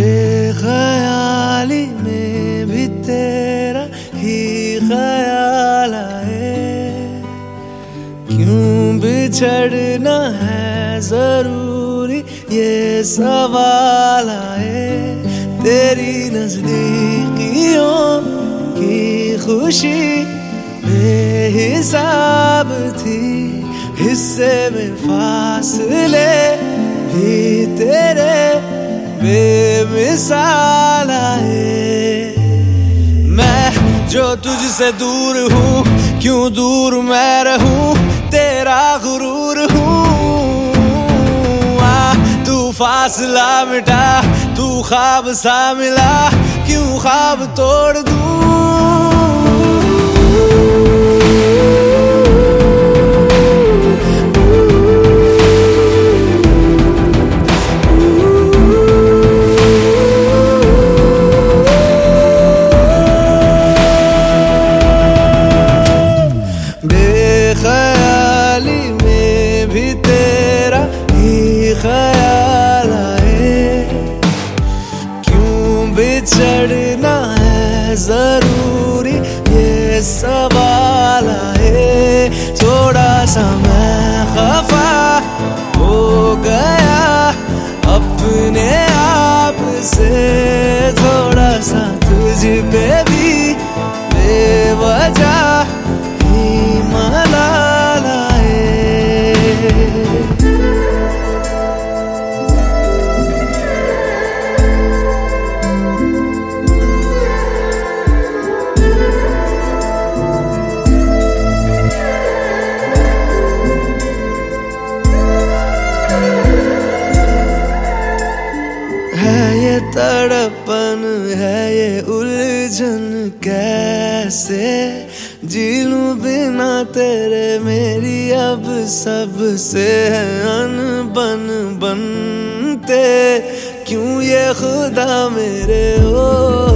बेख्याली में भी तेरा ही ख्याल आए, क्यों बिछड़ना है जरूरी ये सवाल आए। तेरी नजदीकियों की खुशी बेहिसाब थी, हिस्से में फासले भी तेरे बेमिसाल आए। मैं जो तुझसे दूर हूँ, क्यों दूर मैं रहूँ, तेरा गुरूर हूँ। तू फासला मिटा, तू ख्वाब सा मिला, क्यों ख्वाब तोड़ दूँ। बेख्याली में भी तेरा ही ख्याल आए, क्यों बिछड़ना है जरूरी ये सवाल आए। थोड़ा सा मैं खफा हो गया अपने आप से, थोड़ा सा तुझ पे भी बेवजह मलाल आए। है ये तड़पन, है ये उलझन, कैसे जी लूं बिना तेरे। मेरी अब सबसे है अनबन बनते, क्यों ये खुदा मेरे हो।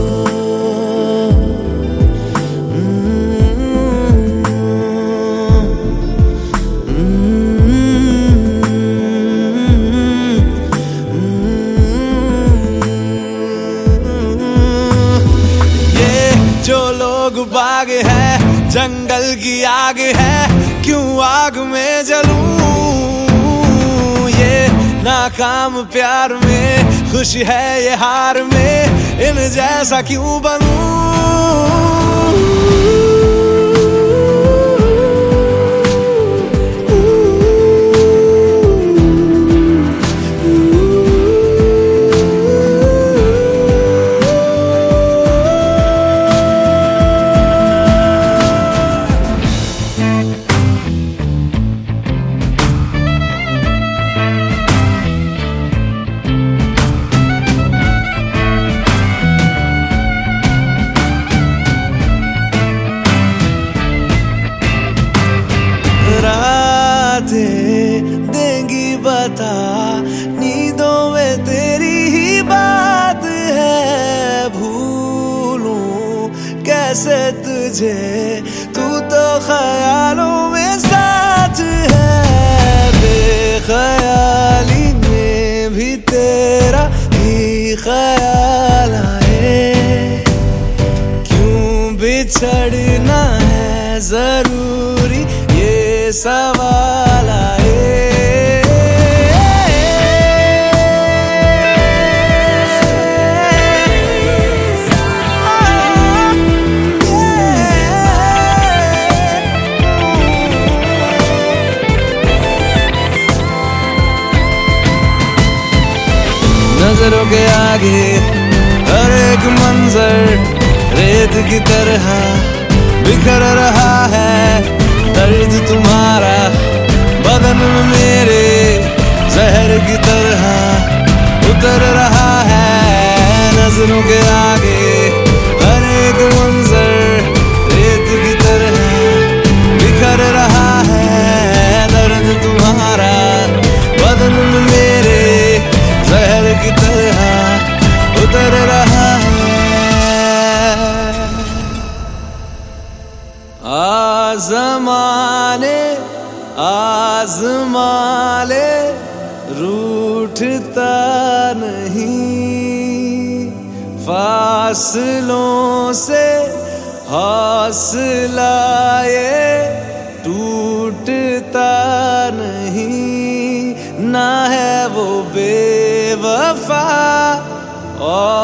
जो लोग बाग है, जंगल की आग है, क्यों आग में जलूं। ये नाकाम प्यार में खुशी है, ये हार में इन जैसा क्यों बनूं। देंगी बता, नींदों में तेरी ही बात है। भूलूं कैसे तुझे, तू तो ख्यालों में साथ है। बेख्याली में भी तेरा ही ख्याल आए, क्यों बिछड़ना है जरूरी ये सवाल आए। नजरों के आगे हर एक मंजर रेत की तरह बिखर रहा है। दर्द तुम्हारा बदन में मेरे जहर की तरह उतर रहा है। नजरों के आगे हर एक मंजर रेत की तरह बिखर रहा है। दर्द तुम्हारा बदन में मेरे जहर की तरह उतर रहा है। आज़माने आज़मा ले रूठता नहीं। फासलों से हौसला ये टूटता नहीं, ना है वो बेवफा और